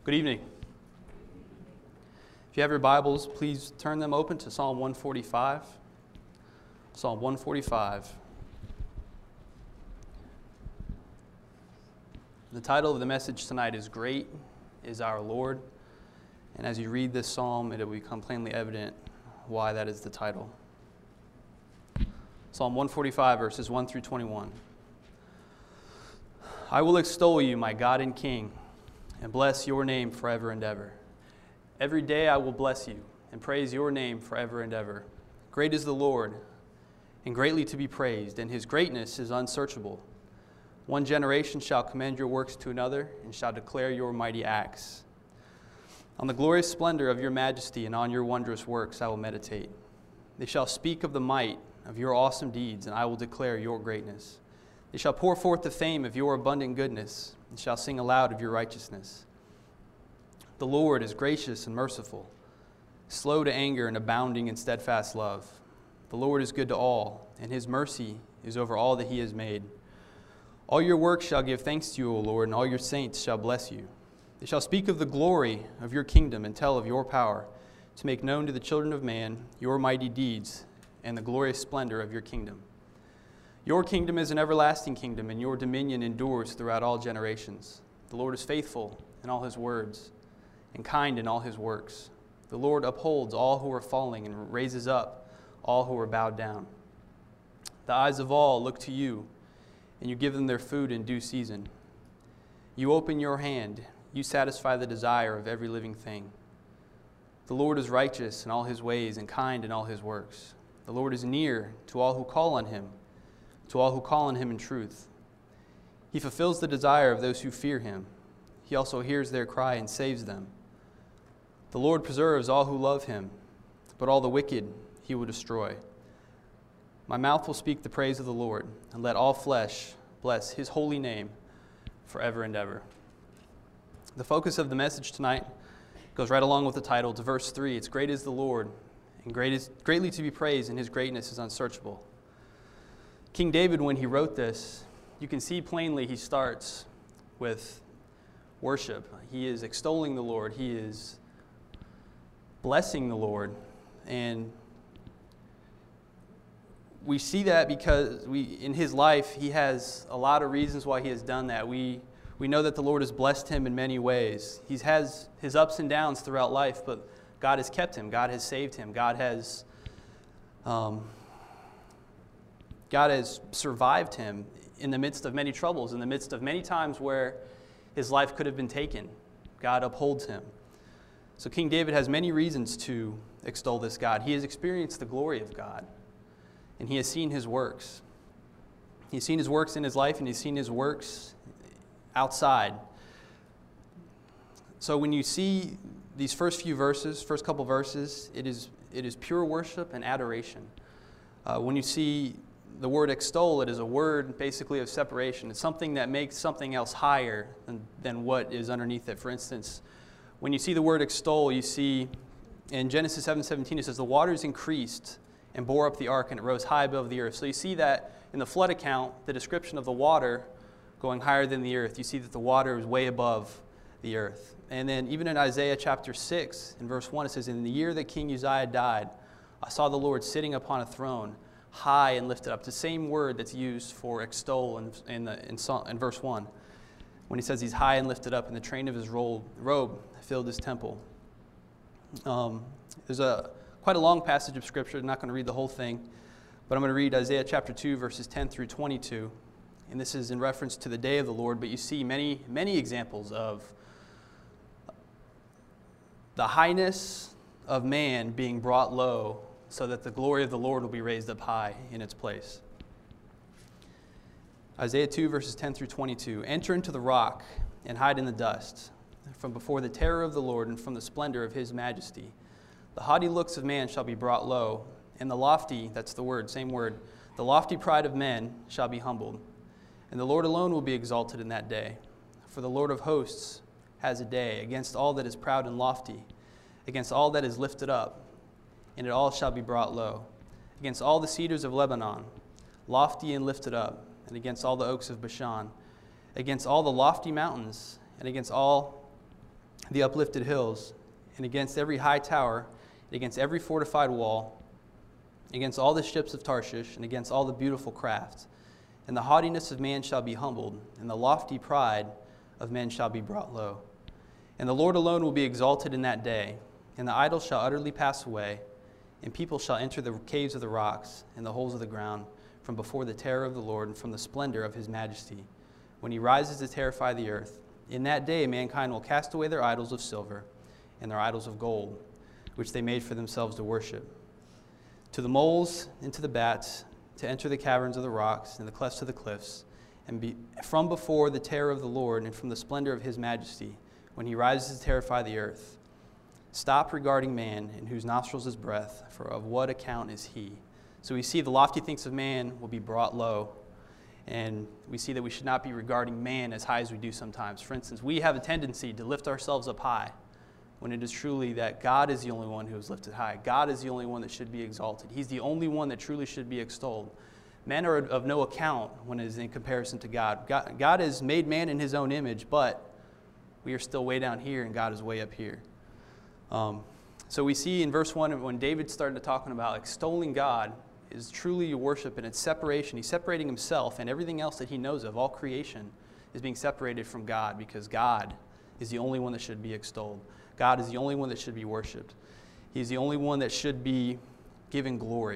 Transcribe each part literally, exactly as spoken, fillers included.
Good evening. If you have your Bibles, please turn them open to Psalm one forty-five. Psalm one forty-five. The title of the message tonight is Great is Our Lord. And as you read this psalm, it will become plainly evident why that is the title. Psalm one forty-five, verses one through twenty-one. I will extol you, my God and King, and bless your name forever and ever. Every day I will bless you and praise your name forever and ever. Great is the Lord, and greatly to be praised, and his greatness is unsearchable. One generation shall commend your works to another, and shall declare your mighty acts. On the glorious splendor of your majesty and on your wondrous works I will meditate. They shall speak of the might of your awesome deeds, and I will declare your greatness. They shall pour forth the fame of your abundant goodness, and shall sing aloud of your righteousness. The Lord is gracious and merciful, slow to anger and abounding in steadfast love. The Lord is good to all, and his mercy is over all that he has made. All your works shall give thanks to you, O Lord, and all your saints shall bless you. They shall speak of the glory of your kingdom and tell of your power, to make known to the children of man your mighty deeds and the glorious splendor of your kingdom. Your kingdom is an everlasting kingdom, and your dominion endures throughout all generations. The Lord is faithful in all his words and kind in all his works. The Lord upholds all who are falling and raises up all who are bowed down. The eyes of all look to you, and you give them their food in due season. You open your hand, you satisfy the desire of every living thing. The Lord is righteous in all his ways and kind in all his works. The Lord is near to all who call on him, to all who call on him in truth. He fulfills the desire of those who fear him. He also hears their cry and saves them. The Lord preserves all who love him, but all the wicked he will destroy. My mouth will speak the praise of the Lord, and let all flesh bless his holy name forever and ever. The focus of the message tonight goes right along with the title to verse three. It's great is the Lord, and great is, greatly to be praised, and his greatness is unsearchable. King David, when he wrote this, you can see plainly he starts with worship. He is extolling the Lord. He is blessing the Lord. And we see that because we, in his life, he has a lot of reasons why he has done that. We, we know that the Lord has blessed him in many ways. He has his ups and downs throughout life, but God has kept him. God has saved him. God has... Um, God has survived him in the midst of many troubles, in the midst of many times where his life could have been taken. God upholds him. So King David has many reasons to extol this God. He has experienced the glory of God, and he has seen his works. He's seen his works in his life, and he's seen his works outside. So when you see these first few verses, first couple verses, it is, it is pure worship and adoration. Uh, when you see the word extol, it is a word basically of separation. It's something that makes something else higher than, than what is underneath it. For instance, when you see the word extol, you see in Genesis seven seventeen, it says, the waters increased and bore up the ark, and it rose high above the earth. So you see that in the flood account, the description of the water going higher than the earth. You see that the water is way above the earth. And then even in Isaiah chapter six, in verse one, it says, in the year that King Uzziah died, I saw the Lord sitting upon a throne, high and lifted up. It's the same word that's used for extol in, in, the, in, in verse one. When he says he's high and lifted up, and the train of his robe, robe filled his temple. Um, there's a quite a long passage of Scripture. I'm not going to read the whole thing, but I'm going to read Isaiah chapter two, verses ten through twenty-two. And this is in reference to the day of the Lord, but you see many, many examples of the highness of man being brought low, so that the glory of the Lord will be raised up high in its place. Isaiah two, verses ten through twenty-two. Enter into the rock and hide in the dust, from before the terror of the Lord and from the splendor of his majesty. The haughty looks of man shall be brought low, and the lofty, that's the word, same word, the lofty pride of men shall be humbled. And the Lord alone will be exalted in that day. For the Lord of hosts has a day against all that is proud and lofty, against all that is lifted up, and it all shall be brought low, against all the cedars of Lebanon, lofty and lifted up, and against all the oaks of Bashan, against all the lofty mountains, and against all the uplifted hills, and against every high tower, and against every fortified wall, against all the ships of Tarshish, and against all the beautiful craft. And the haughtiness of man shall be humbled, and the lofty pride of men shall be brought low. And the Lord alone will be exalted in that day, and the idols shall utterly pass away, and people shall enter the caves of the rocks and the holes of the ground from before the terror of the Lord and from the splendor of his majesty, when he rises to terrify the earth. In that day mankind will cast away their idols of silver and their idols of gold, which they made for themselves to worship. To the moles and to the bats, to enter the caverns of the rocks and the clefts of the cliffs, and be from before the terror of the Lord and from the splendor of his majesty, when he rises to terrify the earth. Stop regarding man, in whose nostrils is breath, for of what account is he? So we see the lofty things of man will be brought low, and we see that we should not be regarding man as high as we do sometimes. For instance, we have a tendency to lift ourselves up high, when it is truly that God is the only one who is lifted high. God is the only one that should be exalted. He's the only one that truly should be extolled. Men are of no account when it is in comparison to God. God, God has made man in his own image, but we are still way down here and God is way up here. Um, so we see in verse one, when David started talking about extolling God, is truly your worship, and it's separation. He's separating himself, and everything else that he knows of, all creation, is being separated from God, because God is the only one that should be extolled. God is the only one that should be worshipped. He's the only one that should be given glory.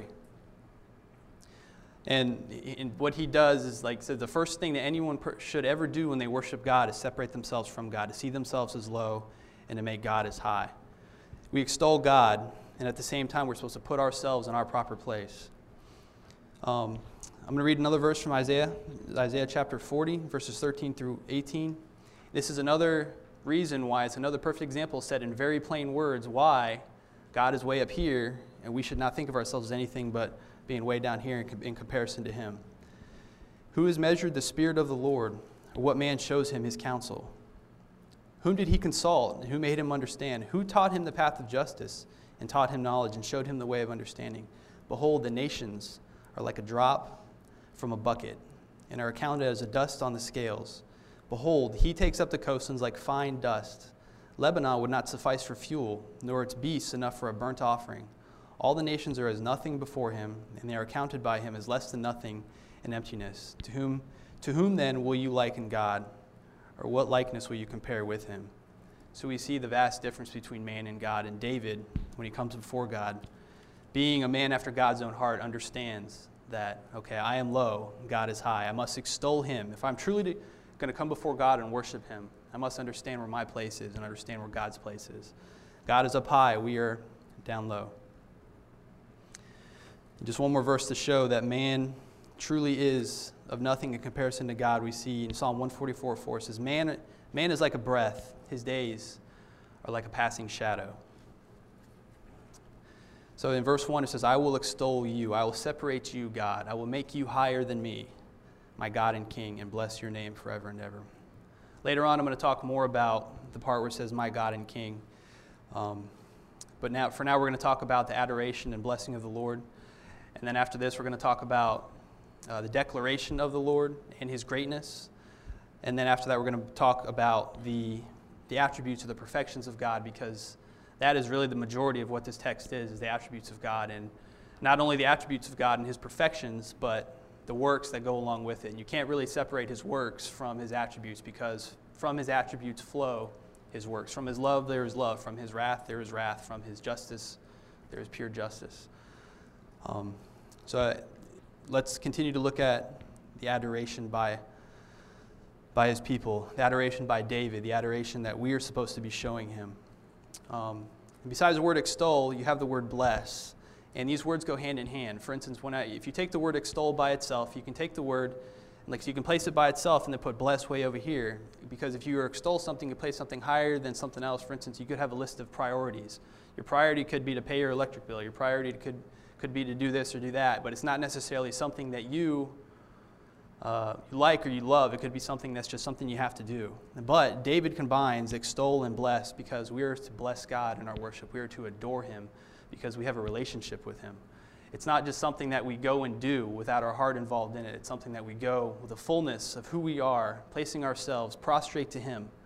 And, and what he does is, like so the first thing that anyone per- should ever do when they worship God is separate themselves from God, to see themselves as low and to make God as high. We extol God, and at the same time we're supposed to put ourselves in our proper place. Um, I'm going to read another verse from Isaiah, Isaiah chapter forty, verses thirteen through eighteen. This is another reason why, it's another perfect example said in very plain words, why God is way up here, and we should not think of ourselves as anything but being way down here in, in comparison to him. Who has measured the Spirit of the Lord, or what man shows him his counsel? Whom did he consult, and who made him understand? Who taught him the path of justice, and taught him knowledge, and showed him the way of understanding? Behold, the nations are like a drop from a bucket, and are accounted as a dust on the scales. Behold, he takes up the coastlands like fine dust. Lebanon would not suffice for fuel, nor its beasts enough for a burnt offering. All the nations are as nothing before him, and they are counted by him as less than nothing in emptiness. To whom, to whom then will you liken God, or what likeness will you compare with him? So we see the vast difference between man and God. And David, when he comes before God, being a man after God's own heart, understands that, okay, I am low, God is high. I must extol him. If I'm truly going to come before God and worship him, I must understand where my place is and understand where God's place is. God is up high, we are down low. Just one more verse to show that man truly is of nothing in comparison to God. We see in Psalm one forty-four four, it says, man, man is like a breath, his days are like a passing shadow. So in verse one it says, I will extol you, I will separate you, God, I will make you higher than me, my God and King, and bless your name forever and ever. Later on I'm going to talk more about the part where it says, my God and King. Um, but now, for now we're going to talk about the adoration and blessing of the Lord. And then after this, we're going to talk about uh, the declaration of the Lord and his greatness. And then after that, we're going to talk about the, the attributes or the perfections of God, because that is really the majority of what this text is, is the attributes of God. And not only the attributes of God and his perfections, but the works that go along with it. And you can't really separate his works from his attributes, because from his attributes flow his works. From his love, there is love. From his wrath, there is wrath. From his justice, there is pure justice. Um, so uh, let's continue to look at the adoration by, by his people, the adoration by David, the adoration that we are supposed to be showing him. Um, besides the word extol, you have the word bless, and these words go hand in hand. For instance, when I, if you take the word extol by itself, you can take the word, like so you can place it by itself and then put bless way over here, because if you extol something, you place something higher than something else. For instance, you could have a list of priorities. Your priority could be to pay your electric bill. Your priority could could be to do this or do that, but it's not necessarily something that you, uh, you like or you love. It could be something that's just something you have to do. But David combines extol and bless, because we are to bless God in our worship. We are to adore him because we have a relationship with him. It's not just something that we go and do without our heart involved in it. It's something that we go with the fullness of who we are, placing ourselves prostrate to him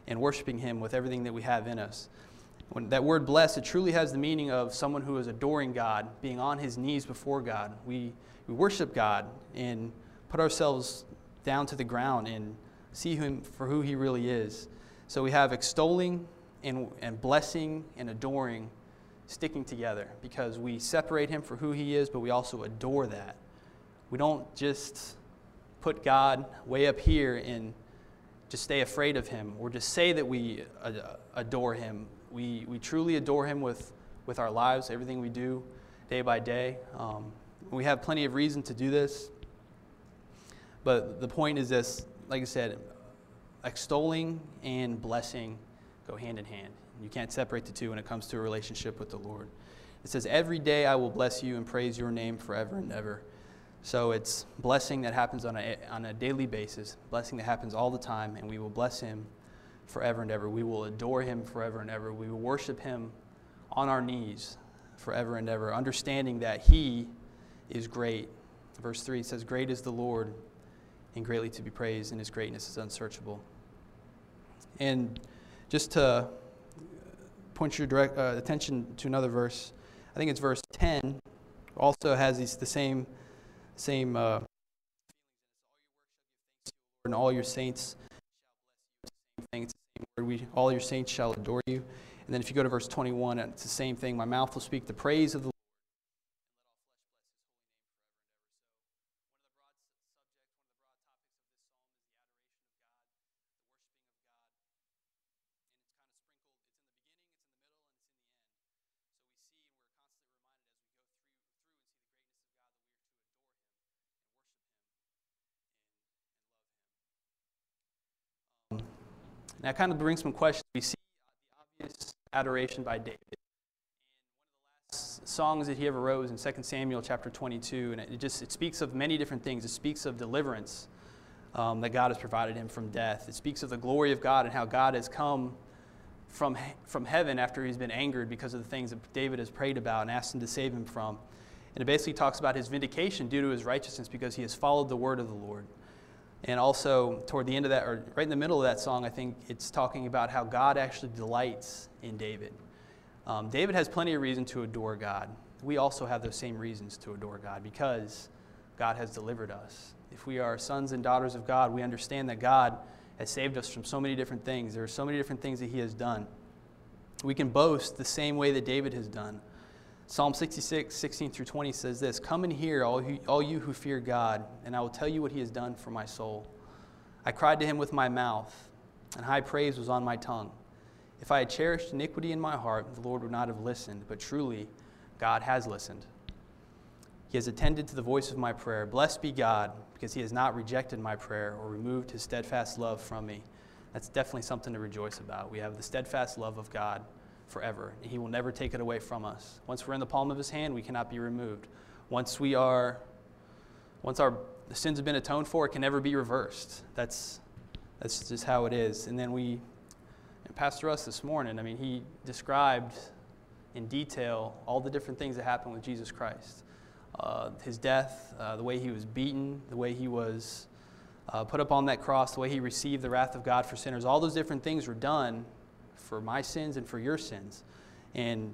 and worshiping him with everything that we have in us. When that word bless, it truly has the meaning of someone who is adoring God, being on his knees before God. We, we worship God and put ourselves down to the ground and see him for who he really is. So we have extolling and, and blessing and adoring sticking together because we separate him for who he is, but we also adore that. We don't just put God way up here and just stay afraid of him or just say that we adore him. We we truly adore him with, with our lives, everything we do day by day. Um, we have plenty of reason to do this. But the point is this, like I said, extolling and blessing go hand in hand. You can't separate the two when it comes to a relationship with the Lord. It says, every day I will bless you and praise your name forever and ever. So it's blessing that happens on a, on a daily basis, blessing that happens all the time, and we will bless him forever and ever. We will adore him forever and ever. We will worship him on our knees forever and ever, understanding that he is great. Verse three says, great is the Lord and greatly to be praised, and his greatness is unsearchable. And just to point your direct uh, attention to another verse, I think it's verse ten, also has these, the same same uh, and all your saints shall bless you. It's the same thing. It's the same word. We, all your saints shall adore you. And then if you go to verse twenty-one, it's the same thing. My mouth will speak the praise of the Lord. And that kind of brings some questions. We see the obvious adoration by David. And one of the last songs that he ever wrote was in Second Samuel chapter twenty-two, and it just it speaks of many different things. It speaks of deliverance um, that God has provided him from death. It speaks of the glory of God and how God has come from, from heaven after he's been angered because of the things that David has prayed about and asked him to save him from. And it basically talks about his vindication due to his righteousness because he has followed the word of the Lord. And also, toward the end of that, or right in the middle of that song, I think it's talking about how God actually delights in David. Um, David has plenty of reason to adore God. We also have those same reasons to adore God because God has delivered us. If we are sons and daughters of God, we understand that God has saved us from so many different things. There are so many different things that he has done. We can boast the same way that David has done. Psalm sixty-six, sixteen through twenty says this, come and hear, all, who, all you who fear God, and I will tell you what he has done for my soul. I cried to him with my mouth, and high praise was on my tongue. If I had cherished iniquity in my heart, the Lord would not have listened, but truly God has listened. He has attended to the voice of my prayer. Blessed be God, because he has not rejected my prayer or removed his steadfast love from me. That's definitely something to rejoice about. We have the steadfast love of God forever. He will never take it away from us. Once we're in the palm of his hand, we cannot be removed. Once we are, once our sins have been atoned for, it can never be reversed. That's that's just how it is. And then we, and Pastor Russ this morning, I mean, he described in detail all the different things that happened with Jesus Christ. Uh, his death, uh, the way he was beaten, the way he was uh, put up on that cross, the way he received the wrath of God for sinners. All those different things were done for my sins and for your sins. And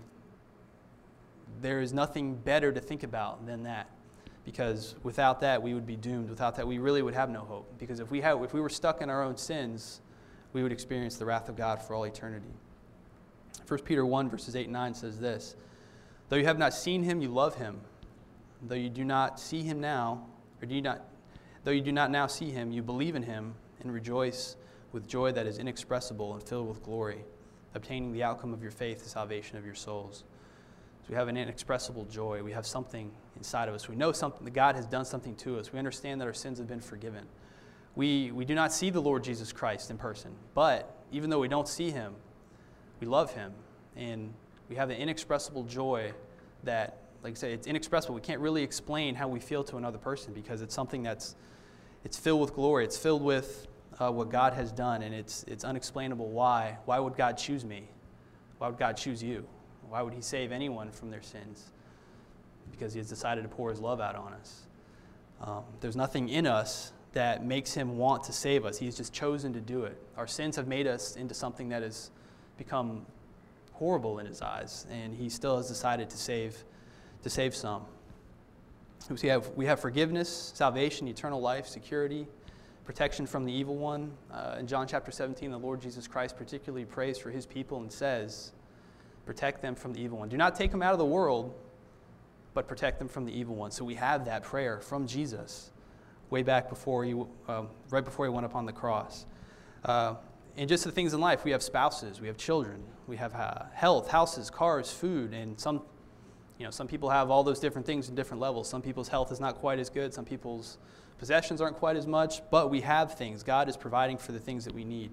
there is nothing better to think about than that. Because without that, we would be doomed. Without that, we really would have no hope. Because if we have, if we were stuck in our own sins, we would experience the wrath of God for all eternity. First Peter one, verses eight and nine says this, though you have not seen him, you love him. Though you do not see him now, or do you not, though you do not now see him, you believe in him and rejoice with joy that is inexpressible and filled with glory, obtaining the outcome of your faith, the salvation of your souls. So we have an inexpressible joy. We have something inside of us. We know something, that God has done something to us. We understand that our sins have been forgiven. We, we do not see the Lord Jesus Christ in person, but even though we don't see him, we love him. And we have an inexpressible joy that, like I said, it's inexpressible. We can't really explain how we feel to another person because it's something that's, it's filled with glory. It's filled with Uh, what God has done, and it's it's unexplainable why. Why would God choose me? Why would God choose you? Why would he save anyone from their sins? Because he has decided to pour his love out on us. Um, there's nothing in us that makes him want to save us. He's just chosen to do it. Our sins have made us into something that has become horrible in his eyes, and he still has decided to save to save some. We have, we have forgiveness, salvation, eternal life, security, protection from the evil one. Uh, in John chapter seventeen, the Lord Jesus Christ particularly prays for his people and says, protect them from the evil one. Do not take them out of the world, but protect them from the evil one. So we have that prayer from Jesus way back before he, uh, right before he went up on the cross. Uh, and just the things in life, we have spouses, we have children, we have uh, health, houses, cars, food, and some, you know, some people have all those different things in different levels. Some people's health is not quite as good. Some people's possessions aren't quite as much, but we have things. God is providing for the things that we need.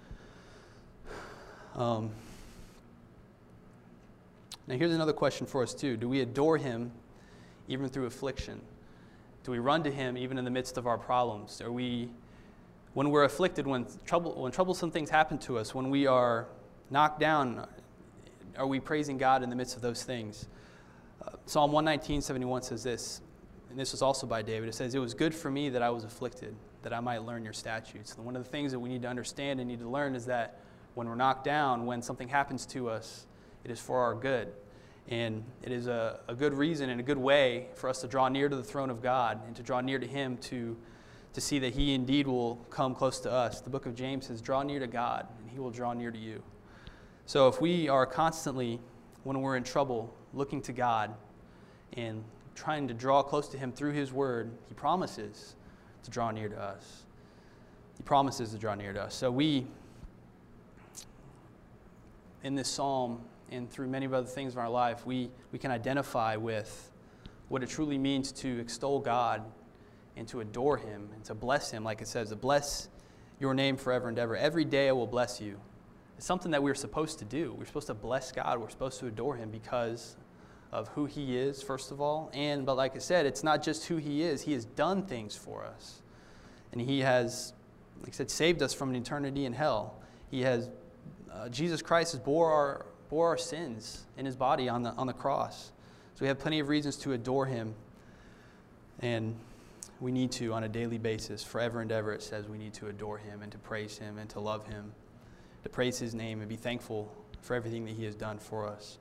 Um, now here's another question for us too. Do we adore him even through affliction? Do we run to him even in the midst of our problems? Are we, when we're afflicted, when trouble, when troublesome things happen to us, when we are knocked down, are we praising God in the midst of those things? Uh, Psalm one nineteen, seventy-one says this, and this was also by David. It says, it was good for me that I was afflicted, that I might learn your statutes. And one of the things that we need to understand and need to learn is that when we're knocked down, when something happens to us, it is for our good. And it is a, a good reason and a good way for us to draw near to the throne of God and to draw near to him to, to see that he indeed will come close to us. The book of James says, draw near to God, and he will draw near to you. So if we are constantly, when we're in trouble, looking to God and trying to draw close to him through his word, he promises to draw near to us. He promises to draw near to us. So we, in this psalm, and through many of other things in our life, we, we can identify with what it truly means to extol God and to adore him and to bless him, like it says, to bless your name forever and ever. Every day I will bless you. It's something that we're supposed to do. We're supposed to bless God. We're supposed to adore him because of who he is, first of all. And, but like I said, it's not just who he is. He has done things for us. And he has, like I said, saved us from an eternity in hell. He has, uh, Jesus Christ has bore our bore our sins in his body on the on the cross. So we have plenty of reasons to adore him, and we need to on a daily basis, forever and ever. It says we need to adore him and to praise him and to love him, to praise his name and be thankful for everything that he has done for us.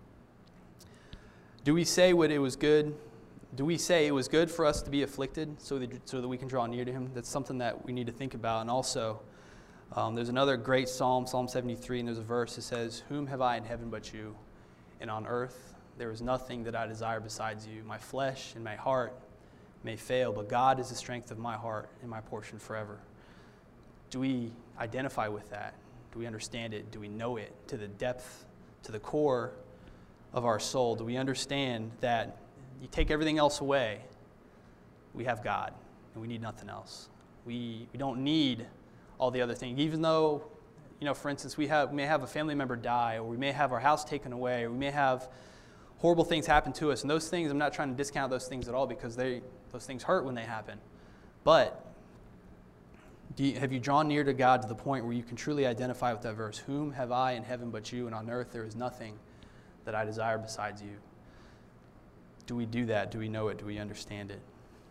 Do we say what it was good? Do we say it was good for us to be afflicted so that so that we can draw near to him? That's something that we need to think about. And also, Um, there's another great psalm, Psalm seventy-three, and there's a verse that says, whom have I in heaven but you? And on earth there is nothing that I desire besides you. My flesh and my heart may fail, but God is the strength of my heart and my portion forever. Do we identify with that? Do we understand it? Do we know it to the depth, to the core of our soul? Do we understand that you take everything else away, we have God, and we need nothing else? We, we don't need all the other things. Even though, you know, for instance, we have we may have a family member die, or we may have our house taken away, or we may have horrible things happen to us. And those things, I'm not trying to discount those things at all, because they those things hurt when they happen. But do you, have you drawn near to God to the point where you can truly identify with that verse? Whom have I in heaven but you, and on earth there is nothing that I desire besides you? Do we do that? Do we know it? Do we understand it?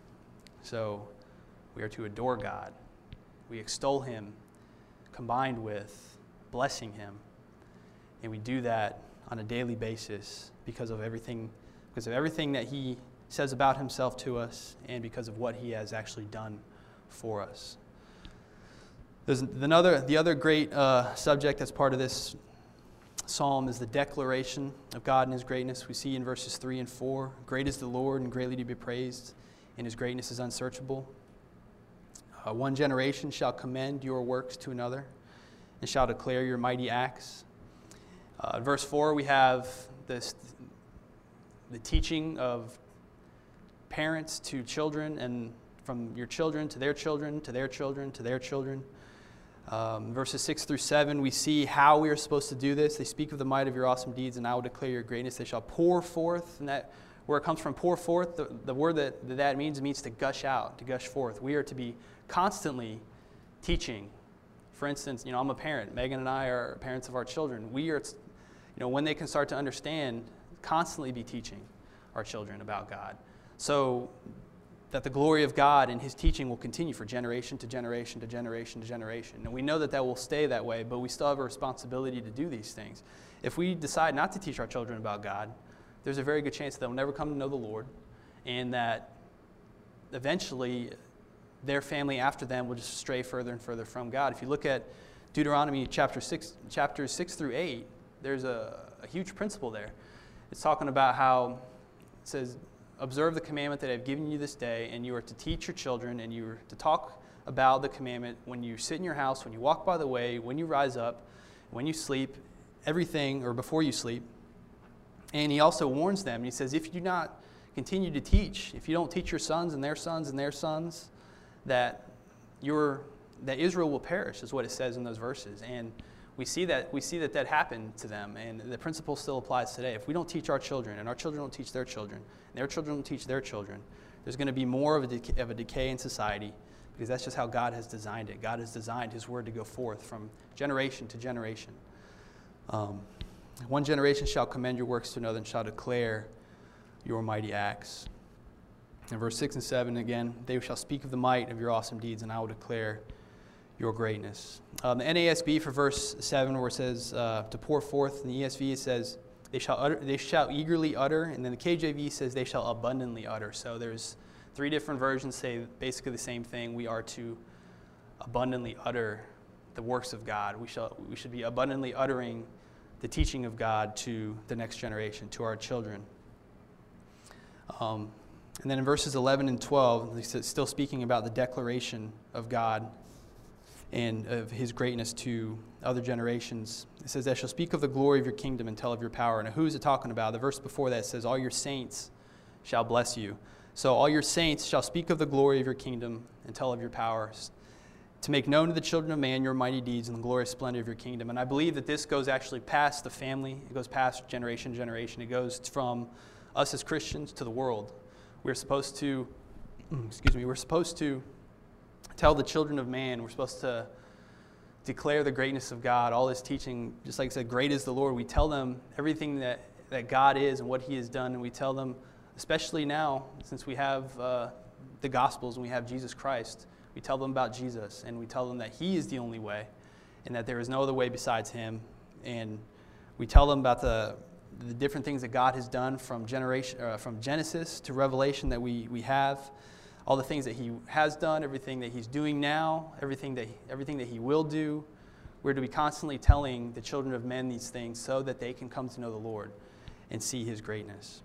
So we are to adore God. We extol him combined with blessing him. And we do that on a daily basis because of everything, because of everything that he says about himself to us and because of what he has actually done for us. There's another, the other great uh, subject that's part of this psalm is the declaration of God and his greatness. We see in verses three and four, great is the Lord and greatly to be praised, and his greatness is unsearchable. Uh, one generation shall commend your works to another and shall declare your mighty acts. Uh, in verse four, we have this, the teaching of parents to children, and from your children to their children, to their children, to their children. Um, verses six through seven, we see how we are supposed to do this. They speak of the might of your awesome deeds, and I will declare your greatness. They shall pour forth, and that where it comes from, pour forth, the, the word that, that that means, it means to gush out, to gush forth. We are to be constantly teaching. For instance, you know, I'm a parent. Megan and I are parents of our children. We are, you know, when they can start to understand, constantly be teaching our children about God. So that the glory of God and his teaching will continue for generation to generation to generation to generation. And we know that that will stay that way, but we still have a responsibility to do these things. If we decide not to teach our children about God, there's a very good chance that they'll never come to know the Lord, and that eventually their family after them will just stray further and further from God. If you look at Deuteronomy chapter six, chapters six through eight, there's a, a huge principle there. It's talking about how it says, observe the commandment that I've given you this day, and you are to teach your children, and you are to talk about the commandment when you sit in your house, when you walk by the way, when you rise up, when you sleep, everything, or before you sleep. And he also warns them, and he says, if you do not continue to teach, if you don't teach your sons and their sons and their sons, that your that Israel will perish, is what it says in those verses. And we see that we see that that happened to them, and the principle still applies today. If we don't teach our children, and our children don't teach their children, and their children don't teach their children, there's going to be more of a decay, of a decay in society, because that's just how God has designed it. God has designed his word to go forth from generation to generation. Um, one generation shall commend your works to another, and shall declare your mighty acts. In verse six and seven again, they shall speak of the might of your awesome deeds, and I will declare your greatness. Um, the N A S B for verse seven, where it says uh, to pour forth, in the E S V it says they shall utter, they shall eagerly utter, and then the K J V says they shall abundantly utter. So there's three different versions say basically the same thing. We are to abundantly utter the works of God. We shall we should be abundantly uttering the teaching of God to the next generation, to our children. Um, and then in verses eleven and twelve, it's still speaking about the declaration of God and of his greatness to other generations. It says, they shall speak of the glory of your kingdom and tell of your power. And who is it talking about? The verse before that says, all your saints shall bless you. So all your saints shall speak of the glory of your kingdom and tell of your powers, to make known to the children of man your mighty deeds and the glorious splendor of your kingdom. And I believe that this goes actually past the family. It goes past generation to generation. It goes from us as Christians to the world. We're supposed to, excuse me, we're supposed to tell the children of man. We're supposed to declare the greatness of God, all his teaching. Just like I said, great is the Lord. We tell them everything that, that God is and what he has done. And we tell them, especially now, since we have uh, the Gospels and we have Jesus Christ, we tell them about Jesus, and we tell them that he is the only way and that there is no other way besides him. And we tell them about the, the different things that God has done from, generation, uh, from Genesis to Revelation that we, we have. All the things that he has done, everything that he's doing now, everything that, everything that he will do. We're to be constantly telling the children of men these things so that they can come to know the Lord and see his greatness.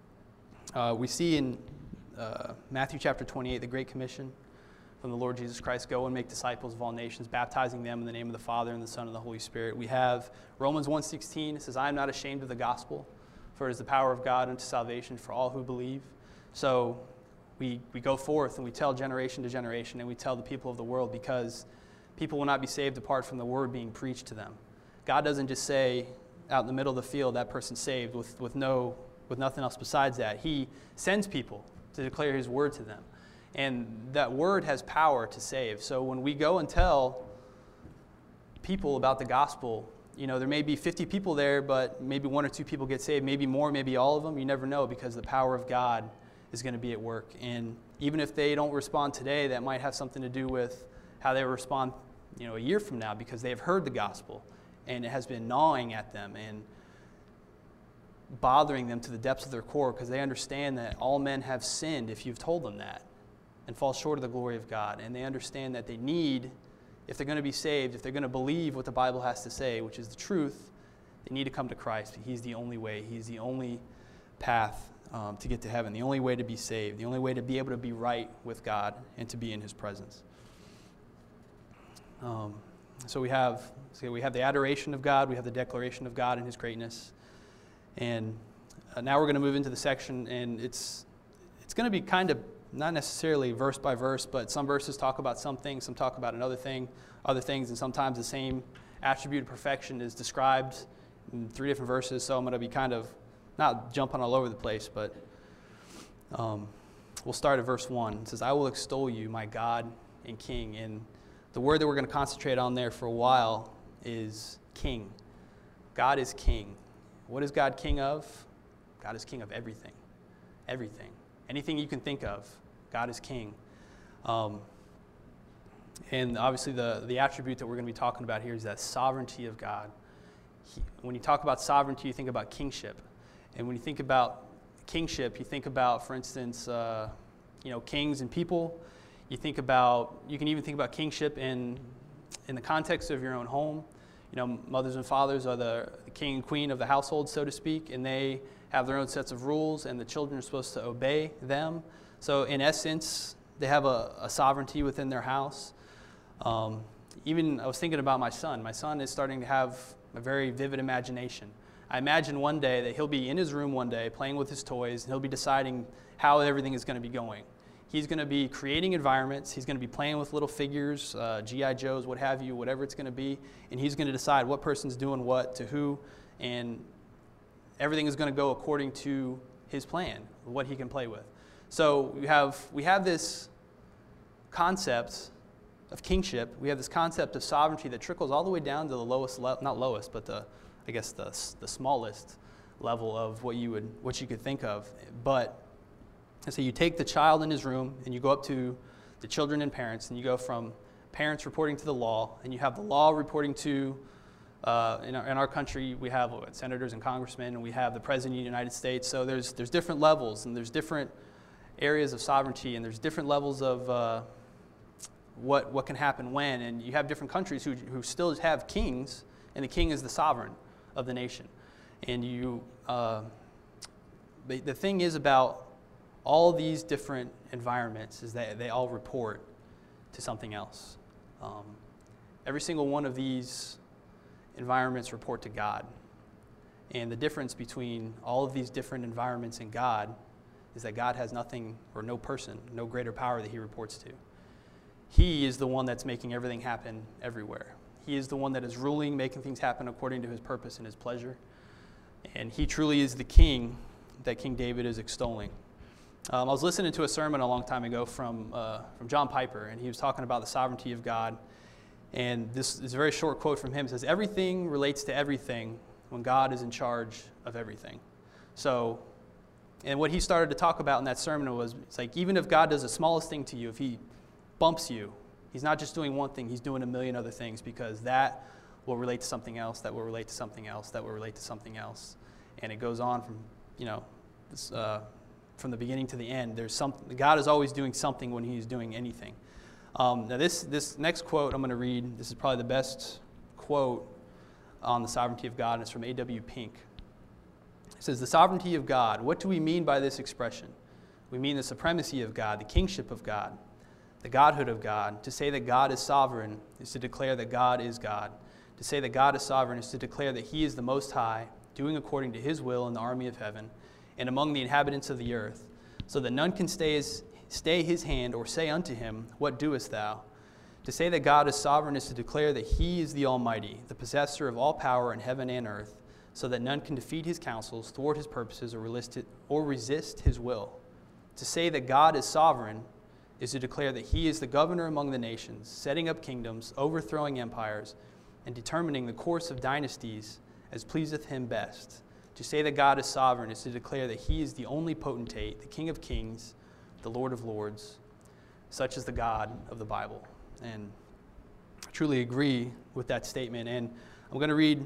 Uh, we see in uh, Matthew chapter twenty-eight, the Great Commission from the Lord Jesus Christ, go and make disciples of all nations, baptizing them in the name of the Father and the Son and the Holy Spirit. We have Romans one sixteen, it says, I am not ashamed of the gospel, for it is the power of God unto salvation for all who believe. So We, we go forth and we tell generation to generation, and we tell the people of the world, because people will not be saved apart from the word being preached to them. God doesn't just say out in the middle of the field, that person's saved with, with, no, with nothing else besides that. He sends people to declare his word to them. And that word has power to save. So when we go and tell people about the gospel, you know, there may be fifty people there, but maybe one or two people get saved, maybe more, maybe all of them. You never know, because the power of God is going to be at work. And even if they don't respond today, that might have something to do with how they respond, you know, a year from now, because they have heard the gospel and it has been gnawing at them and bothering them to the depths of their core, because they understand that all men have sinned, if you've told them that, and fall short of the glory of God. And they understand that they need, if they're going to be saved, if they're going to believe what the Bible has to say, which is the truth, they need to come to Christ. He's the only way. He's the only path Um, to get to heaven, the only way to be saved, the only way to be able to be right with God and to be in his presence. Um, so we have so we have the adoration of God, we have the declaration of God and his greatness, and uh, now we're going to move into the section, and it's it's going to be kind of not necessarily verse by verse, but some verses talk about some things, some talk about another thing, other things, and sometimes the same attribute of perfection is described in three different verses. So I'm going to be kind of not jumping all over the place, but um, we'll start at verse one. It says, I will extol you, my God and King. And the word that we're going to concentrate on there for a while is king. God is king. What is God king of? God is king of everything. Everything. Anything you can think of. God is king. Um, and obviously the, the attribute that we're going to be talking about here is that sovereignty of God. He, when you talk about sovereignty, you think about kingship. And when you think about kingship, you think about, for instance, uh, you know, kings and people. You think about, you can even think about kingship in in the context of your own home. You know, mothers and fathers are the king and queen of the household, so to speak, and they have their own sets of rules, and the children are supposed to obey them. So in essence, they have a, a sovereignty within their house. Um, even I was thinking about my son. My son is starting to have a very vivid imagination. I imagine one day that he'll be in his room one day playing with his toys, and he'll be deciding how everything is going to be going. He's going to be creating environments. He's going to be playing with little figures, uh, G I Joes, what have you, whatever it's going to be. And he's going to decide what person's doing what to who. And everything is going to go according to his plan, what he can play with. So we have, we have this concept of kingship. We have this concept of sovereignty that trickles all the way down to the lowest, le- not lowest, but the, I guess the, the smallest level of what you would, what you could think of. But and so you take the child in his room and you go up to the children and parents, and you go from parents reporting to the law, and you have the law reporting to, uh, in, our, in our country, we have what, senators and congressmen, and we have the president of the United States. So there's, there's different levels, and there's different areas of sovereignty, and there's different levels of uh, what, what can happen when. And you have different countries who, who still have kings, and the king is the sovereign of the nation. And you, uh, the, the thing is about all these different environments is that they all report to something else. Um, every single one of these environments report to God. And the difference between all of these different environments and God is that God has nothing or no person, no greater power that he reports to. He is the one that's making everything happen everywhere. He is the one that is ruling, making things happen according to his purpose and his pleasure. And he truly is the king that King David is extolling. Um, I was listening to a sermon a long time ago from uh, from John Piper, and he was talking about the sovereignty of God. And this is a very short quote from him. It says, "Everything relates to everything when God is in charge of everything." So, and what he started to talk about in that sermon was, it's like, even if God does the smallest thing to you, if he bumps you, he's not just doing one thing, he's doing a million other things, because that will relate to something else, that will relate to something else, that will relate to something else. And it goes on from, you know, this, uh, from the beginning to the end. There's some, God is always doing something when he's doing anything. Um, now this, this next quote I'm going to read, this is probably the best quote on the sovereignty of God, and it's from A W Pink. It says, "The sovereignty of God, what do we mean by this expression? We mean the supremacy of God, the kingship of God, the godhood of God. To say that God is sovereign is to declare that God is God. To say that God is sovereign is to declare that he is the Most High, doing according to his will in the army of heaven, and among the inhabitants of the earth, so that none can stay his, stay his hand or say unto him, What doest thou? To say that God is sovereign is to declare that he is the Almighty, the possessor of all power in heaven and earth, so that none can defeat his counsels, thwart his purposes, or resist, or resist his will. To say that God is sovereign is to declare that he is the governor among the nations, setting up kingdoms, overthrowing empires, and determining the course of dynasties as pleaseth him best. To say that God is sovereign is to declare that he is the only potentate, the King of kings, the Lord of lords. Such is the God of the Bible." And I truly agree with that statement. And I'm going to read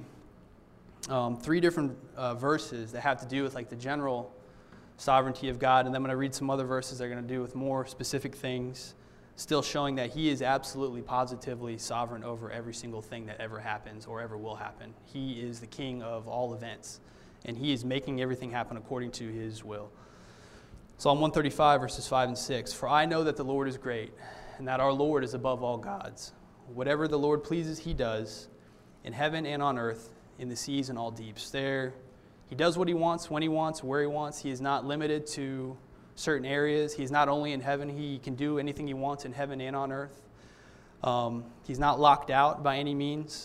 um, three different uh, verses that have to do with like the general sovereignty of God. And then I'm going to read some other verses that are going to do with more specific things, still showing that he is absolutely, positively sovereign over every single thing that ever happens or ever will happen. He is the king of all events, and he is making everything happen according to his will. Psalm one thirty-five, verses five and six. "For I know that the Lord is great, and that our Lord is above all gods. Whatever the Lord pleases, he does, in heaven and on earth, in the seas and all deeps." There, he does what he wants, when he wants, where he wants. He is not limited to certain areas. He's not only in heaven. He can do anything he wants in heaven and on earth. Um, he's not locked out by any means.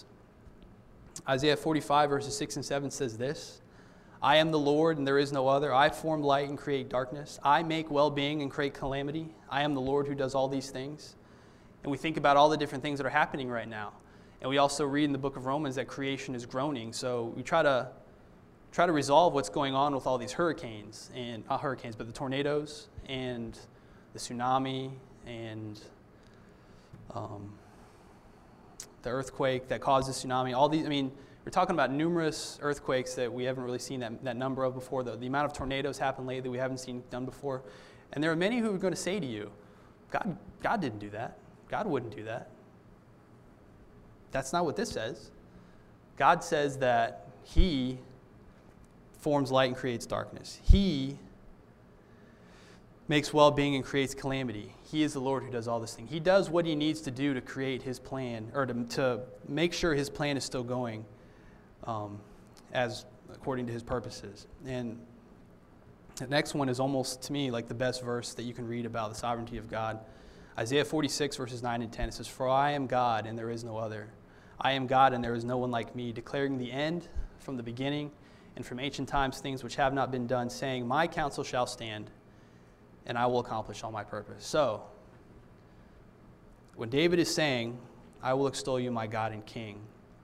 Isaiah forty-five, verses six and seven says this, "I am the Lord, and there is no other. I form light and create darkness. I make well-being and create calamity. I am the Lord who does all these things." And we think about all the different things that are happening right now. And we also read in the book of Romans that creation is groaning. So we try to try to resolve what's going on with all these hurricanes, and not hurricanes, but the tornadoes and the tsunami and um, the earthquake that caused the tsunami. All these, I mean, we're talking about numerous earthquakes that we haven't really seen that, that number of before. The, the amount of tornadoes happened lately we haven't seen done before. And there are many who are going to say to you, God, God didn't do that. God wouldn't do that. That's not what this says. God says that he forms light and creates darkness. He makes well-being and creates calamity. He is the Lord who does all this thing. He does what he needs to do to create his plan, or to, to make sure his plan is still going um, as according to his purposes. And the next one is almost, to me, like the best verse that you can read about the sovereignty of God. Isaiah forty-six, verses nine and ten, it says, "For I am God, and there is no other. I am God, and there is no one like me, declaring the end from the beginning, and from ancient times things which have not been done, saying, my counsel shall stand, and I will accomplish all my purpose." So, when David is saying, "I will extol you, my God and King,"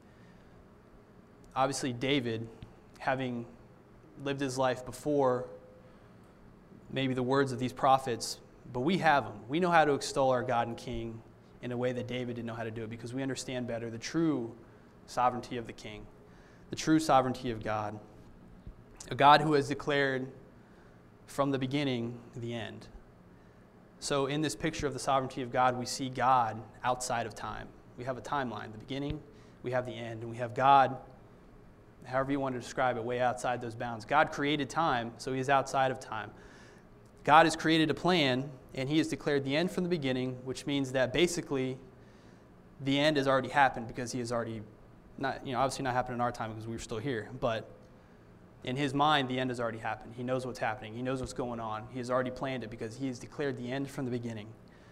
obviously David, having lived his life before maybe the words of these prophets, but we have them. We know how to extol our God and King in a way that David didn't know how to do it, because we understand better the true sovereignty of the King, the true sovereignty of God, a God who has declared from the beginning the end. So in this picture of the sovereignty of God, we see God outside of time. We have a timeline, the beginning, we have the end, and we have God, however you want to describe it, way outside those bounds. God created time, so he is outside of time. God has created a plan, and he has declared the end from the beginning, which means that basically the end has already happened, because he has already, not, you know, obviously not happened in our time because we were still here, but in his mind, the end has already happened. He knows what's happening. He knows what's going on. He has already planned it because he has declared the end from the beginning.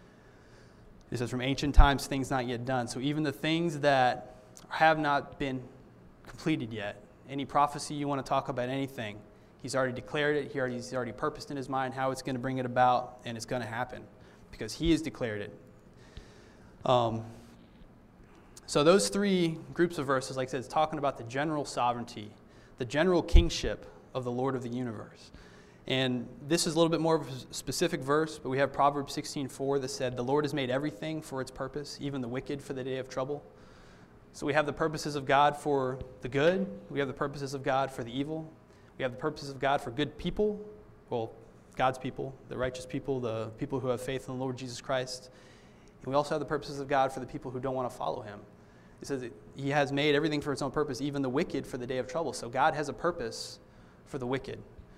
It says, from ancient times, things not yet done. So even the things that have not been completed yet, any prophecy you want to talk about, anything, he's already declared it. He already, he's already purposed in his mind how it's going to bring it about, and it's going to happen because he has declared it. Um, so those three groups of verses, like I said, it's talking about the general sovereignty, the general kingship of the Lord of the universe. And this is a little bit more of a specific verse, but we have Proverbs sixteen four that said, "The Lord has made everything for its purpose, even the wicked for the day of trouble." So we have the purposes of God for the good. We have the purposes of God for the evil. We have the purposes of God for good people, well, God's people, the righteous people, the people who have faith in the Lord Jesus Christ. And we also have the purposes of God for the people who don't want to follow him. It says that he has made everything for its own purpose, even the wicked for the day of trouble. So God has a purpose for the wicked.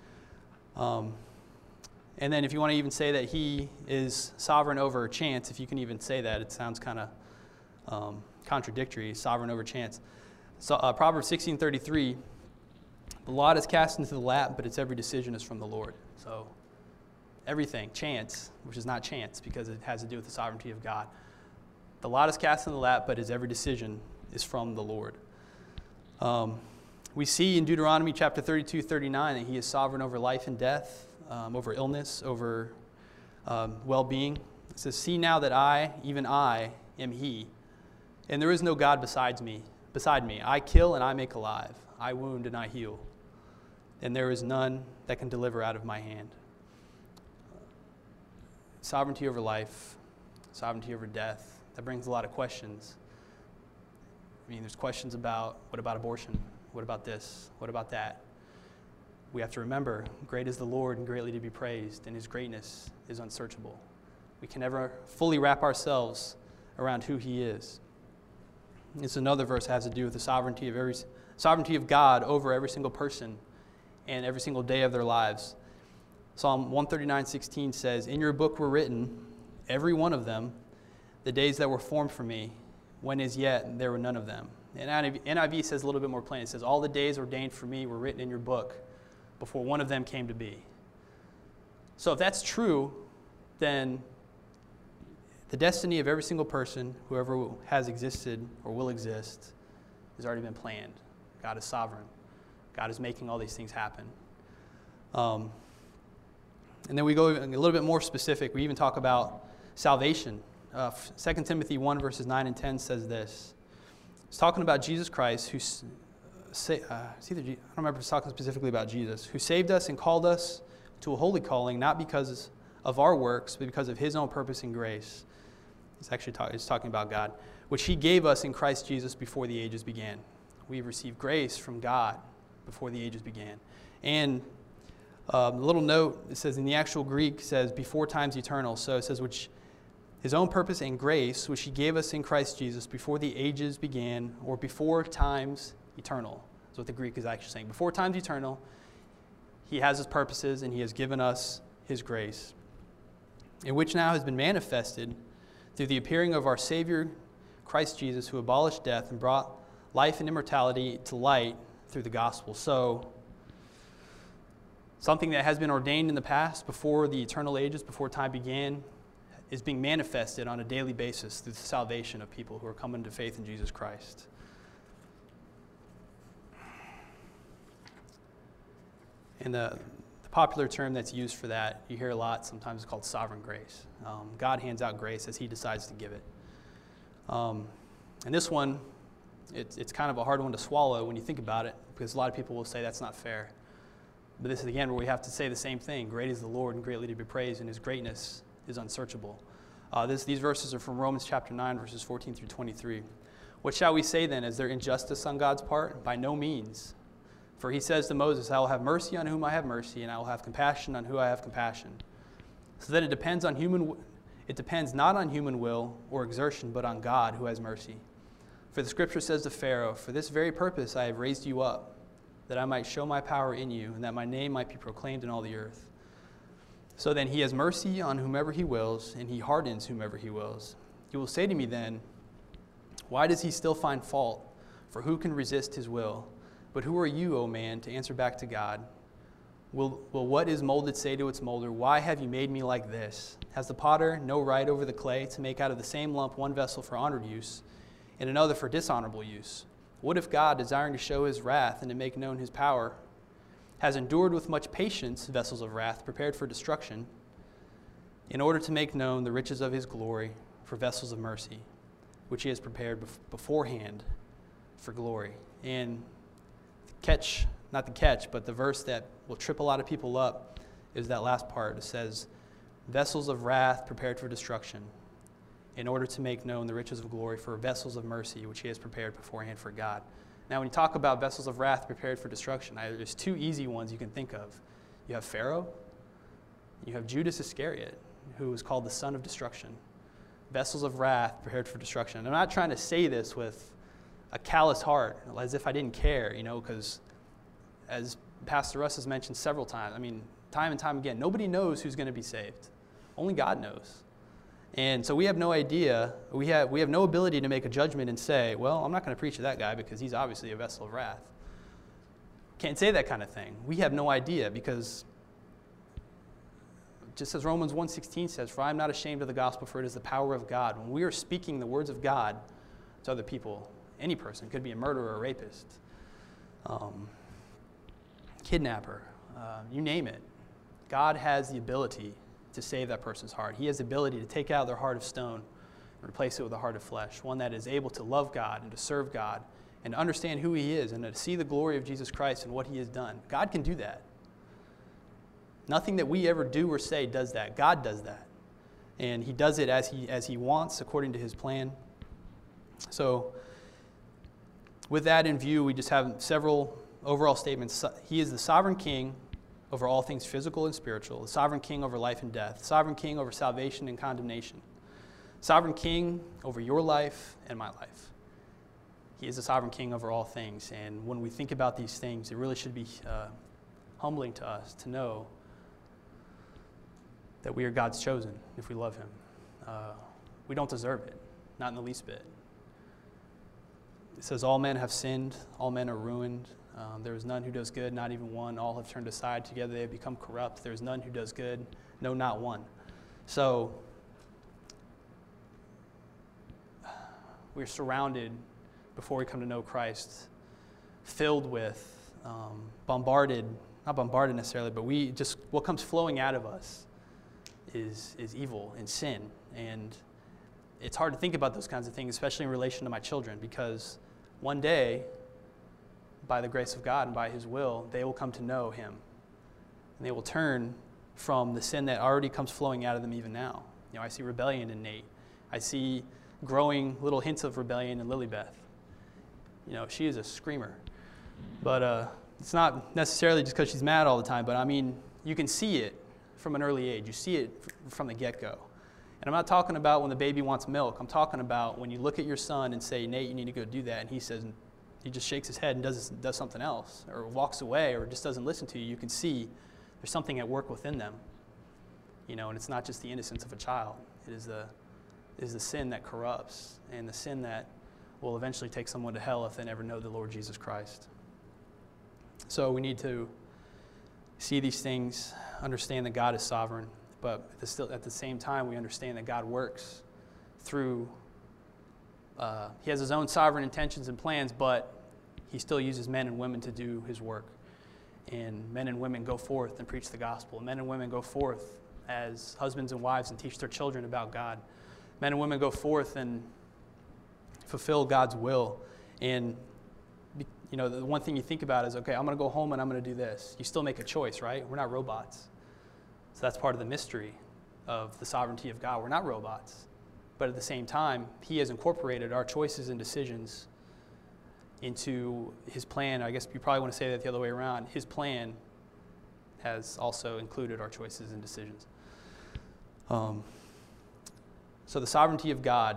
Um, and then if you want to even say that he is sovereign over chance, if you can even say that, it sounds kind of um, contradictory, sovereign over chance. So uh, Proverbs sixteen thirty-three, "The lot is cast into the lap, but its every decision is from the Lord." So everything, chance, which is not chance because it has to do with the sovereignty of God. The lot is cast in the lap, but his every decision is from the Lord. Um, we see in Deuteronomy chapter thirty-two, thirty-nine that he is sovereign over life and death, um, over illness, over um, well-being. It says, "See now that I, even I, am he, and there is no God besides me, beside me. I kill and I make alive. I wound and I heal. And there is none that can deliver out of my hand." Sovereignty over life, sovereignty over death. That brings a lot of questions. I mean, there's questions about, what about abortion? What about this? What about that? We have to remember, great is the Lord and greatly to be praised, and his greatness is unsearchable. We can never fully wrap ourselves around who he is. It's another verse that has to do with the sovereignty of every sovereignty of God over every single person and every single day of their lives. Psalm one thirty-nine, sixteen says, "In your book were written, every one of them, the days that were formed for me, when as yet there were none of them." And N I V says a little bit more plain. It says, "All the days ordained for me were written in your book before one of them came to be." So if that's true, then the destiny of every single person, whoever has existed or will exist, has already been planned. God is sovereign. God is making all these things happen. Um, and then we go a little bit more specific. We even talk about salvation. Uh, Second Timothy one, verses nine and ten says this. It's talking about Jesus Christ, who, say, uh, it's either, I don't remember if it's talking specifically about Jesus, who saved us and called us to a holy calling, not because of our works, but because of his own purpose and grace. It's actually talk, it's talking about God, which he gave us in Christ Jesus before the ages began. We've received grace from God before the ages began. And um, a little note, it says in the actual Greek, it says before times eternal. So it says which his own purpose and grace, which he gave us in Christ Jesus before the ages began, or before times eternal. That's what the Greek is actually saying. Before times eternal, he has his purposes and he has given us his grace, in which now has been manifested through the appearing of our Savior, Christ Jesus, who abolished death and brought life and immortality to light through the gospel. So, something that has been ordained in the past, before the eternal ages, before time began, is being manifested on a daily basis through the salvation of people who are coming to faith in Jesus Christ. And the, the popular term that's used for that, you hear a lot, sometimes it's called sovereign grace. Um, God hands out grace as he decides to give it. Um, and this one, it's, it's kind of a hard one to swallow when you think about it, because a lot of people will say that's not fair. But this is again where we have to say the same thing. Great is the Lord and greatly to be praised, and his greatness is unsearchable. Uh, this, these verses are from Romans chapter nine, verses fourteen through twenty-three. What shall we say then? Is there injustice on God's part? By no means. For he says to Moses, I will have mercy on whom I have mercy, and I will have compassion on whom I have compassion. So that it depends on human, it depends not on human will or exertion, but on God who has mercy. For the scripture says to Pharaoh, for this very purpose I have raised you up, that I might show my power in you, and that my name might be proclaimed in all the earth. So then he has mercy on whomever he wills, and he hardens whomever he wills. You will say to me then, why does he still find fault? For who can resist his will? But who are you, O man, to answer back to God? Will, will what is molded say to its molder, why have you made me like this? Has the potter no right over the clay to make out of the same lump one vessel for honored use, and another for dishonorable use? What if God, desiring to show his wrath and to make known his power, has endured with much patience vessels of wrath prepared for destruction, in order to make known the riches of his glory for vessels of mercy, which he has prepared bef- beforehand for glory? And the catch, not the catch, but the verse that will trip a lot of people up is that last part. It says, vessels of wrath prepared for destruction, in order to make known the riches of glory for vessels of mercy, which he has prepared beforehand for God. Now, when you talk about vessels of wrath prepared for destruction, I, there's two easy ones you can think of. You have Pharaoh, you have Judas Iscariot, who was called the son of destruction. Vessels of wrath prepared for destruction. And I'm not trying to say this with a callous heart, as if I didn't care, you know, because as Pastor Russ has mentioned several times, I mean, time and time again, nobody knows who's going to be saved. Only God knows. And so we have no idea, we have, we have no ability to make a judgment and say, well, I'm not going to preach to that guy because he's obviously a vessel of wrath. Can't say that kind of thing. We have no idea, because just as Romans one sixteen says, for I am not ashamed of the gospel, for it is the power of God. When we are speaking the words of God to other people, any person, could be a murderer, a rapist, um, kidnapper, uh, you name it. God has the ability to save that person's heart. He has the ability to take out their heart of stone and replace it with a heart of flesh, one that is able to love God and to serve God and to understand who he is and to see the glory of Jesus Christ and what he has done. God can do that. Nothing that we ever do or say does that. God does that. And he does it as he, as he wants, according to his plan. So with that in view, we just have several overall statements. He is the sovereign king over all things physical and spiritual, the sovereign king over life and death, sovereign king over salvation and condemnation, sovereign king over your life and my life. He is the sovereign king over all things. And when we think about these things, it really should be uh, humbling to us to know that we are God's chosen if we love him. Uh, we don't deserve it, not in the least bit. It says all men have sinned, all men are ruined. Um, there is none who does good, not even one. All have turned aside. Together they have become corrupt. There is none who does good, no, not one. So we're surrounded, before we come to know Christ, filled with, um, bombarded, not bombarded necessarily, but we just, what comes flowing out of us is, is evil and sin. And it's hard to think about those kinds of things, especially in relation to my children, because one day, by the grace of God and by his will, they will come to know him. And they will turn from the sin that already comes flowing out of them even now. You know, I see rebellion in Nate. I see growing little hints of rebellion in Lilybeth. You know, she is a screamer. But uh, it's not necessarily just because she's mad all the time, but I mean, you can see it from an early age. You see it f- from the get-go. And I'm not talking about when the baby wants milk. I'm talking about when you look at your son and say, Nate, you need to go do that. And he says, he just shakes his head and does, does something else, or walks away, or just doesn't listen to you. You can see there's something at work within them. You know, and it's not just the innocence of a child. It is the, it is the sin that corrupts, and the sin that will eventually take someone to hell if they never know the Lord Jesus Christ. So we need to see these things, understand that God is sovereign, but at the, still, at the same time, we understand that God works through, uh, he has his own sovereign intentions and plans, but he still uses men and women to do his work. And men and women go forth and preach the gospel. Men and women go forth as husbands and wives and teach their children about God. Men and women go forth and fulfill God's will. And, you know, the one thing you think about is, okay, I'm going to go home and I'm going to do this. You still make a choice, right? We're not robots. So that's part of the mystery of the sovereignty of God. We're not robots. But at the same time, he has incorporated our choices and decisions into his plan. I guess you probably want to say that the other way around. His plan has also included our choices and decisions. Um, so the sovereignty of God,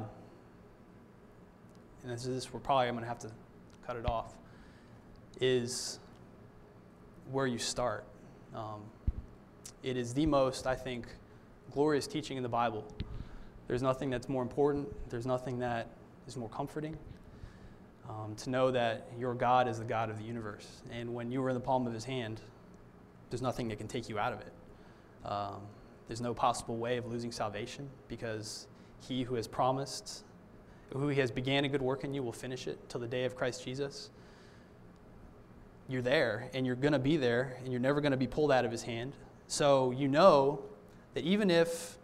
and this is this, we're probably, I'm going to have to cut it off, is where you start. Um, it is the most, I think, glorious teaching in the Bible. There's nothing that's more important. There's nothing that is more comforting. Um, to know that your God is the God of the universe. And when you are in the palm of his hand, there's nothing that can take you out of it. Um, there's no possible way of losing salvation, because he who has promised, who he has began a good work in you, will finish it till the day of Christ Jesus. You're there, and you're going to be there, and you're never going to be pulled out of his hand. So you know that even if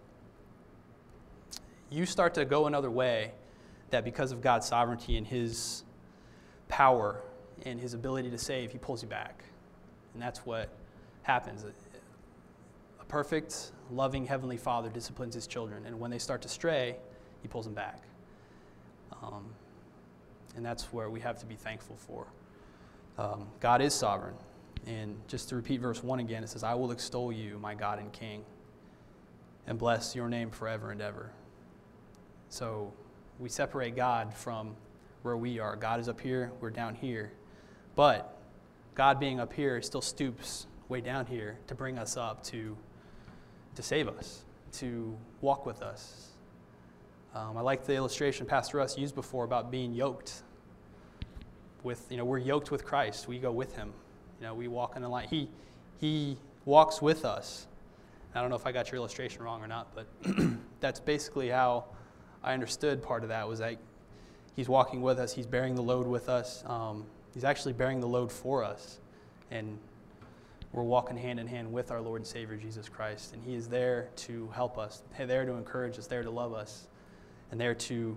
you start to go another way, that because of God's sovereignty and his power and his ability to save, he pulls you back. And that's what happens. A perfect, loving Heavenly Father disciplines his children, and when they start to stray, he pulls them back. Um, and that's where we have to be thankful for. Um, God is sovereign. And just to repeat verse one again, it says, I will extol you, my God and King, and bless your name forever and ever. So we separate God from where we are. God is up here, we're down here. But God being up here still stoops way down here to bring us up, to, to save us, to walk with us. Um, I like the illustration Pastor Russ used before about being yoked with, you know, we're yoked with Christ. We go with him. You know, we walk in the line. He, he walks with us. I don't know if I got your illustration wrong or not, but that's basically how I understood part of that, was that he's walking with us. He's bearing the load with us. Um, he's actually bearing the load for us. And we're walking hand in hand with our Lord and Savior, Jesus Christ. And he is there to help us, there to encourage us, there to love us, and there to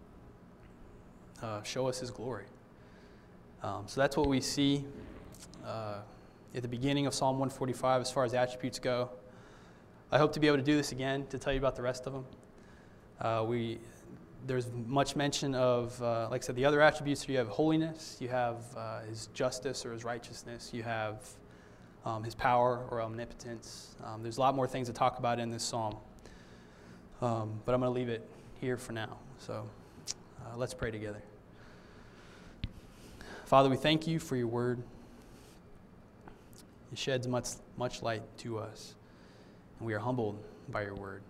uh, show us his glory. Um, so that's what we see uh, at the beginning of Psalm one forty-five as far as attributes go. I hope to be able to do this again, to tell you about the rest of them. Uh, we, there's much mention of, uh, like I said, the other attributes. You have holiness, you have uh, his justice or his righteousness, you have um, his power or omnipotence. Um, there's a lot more things to talk about in this psalm, um, but I'm going to leave it here for now. So uh, let's pray together. Father, we thank you for your word. It sheds much, much light to us, and we are humbled by your word.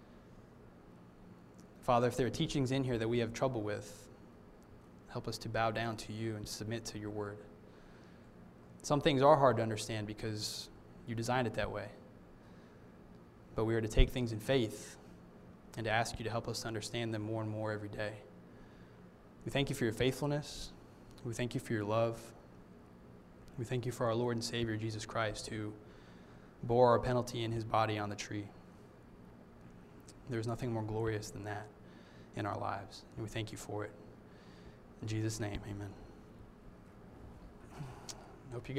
Father, if there are teachings in here that we have trouble with, help us to bow down to you and submit to your word. Some things are hard to understand because you designed it that way. But we are to take things in faith and to ask you to help us to understand them more and more every day. We thank you for your faithfulness. We thank you for your love. We thank you for our Lord and Savior, Jesus Christ, who bore our penalty in his body on the tree. There's nothing more glorious than that in our lives, and we thank you for it. In Jesus' name, amen. I hope you guys